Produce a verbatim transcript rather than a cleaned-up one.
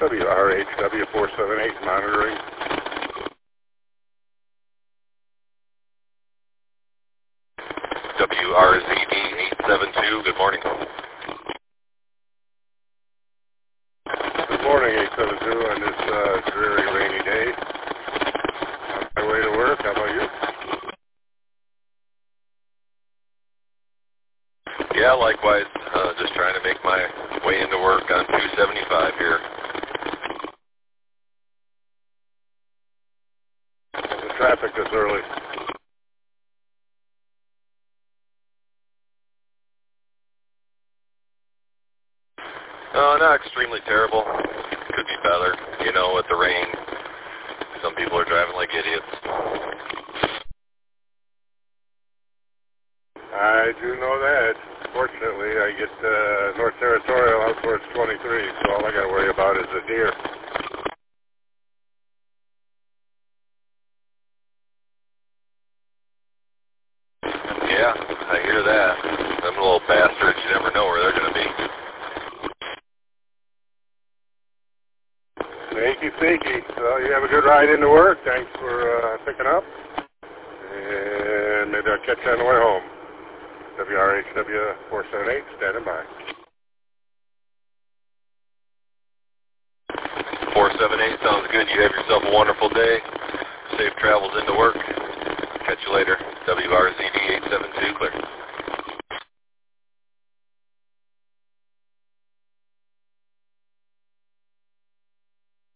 W R H W four seven eight monitoring. W R Z D eight seven two, good morning. Good morning, eight seven two, on this uh, dreary, rainy day. On my way to work, how about you? Yeah, likewise. Uh, just trying to make my way into work on two seventy-five here. The traffic is early. Uh, not extremely terrible. Could be better. You know, with the rain, some people are driving like idiots. I do know that. Fortunately, I get uh, North Territorial out towards twenty-three, so all I got to worry about is the deer. Yeah, I hear that. Them little bastards, you never know where they're going to be. Thank you, thank you. So you have a good ride into work. Thanks for uh, picking up. And maybe I'll catch you on the way home. W R H W four seven eight, standing by. four seven eight sounds good. You have yourself a wonderful day. Safe travels into work. Catch you later. W R Z D eight seven two, clear.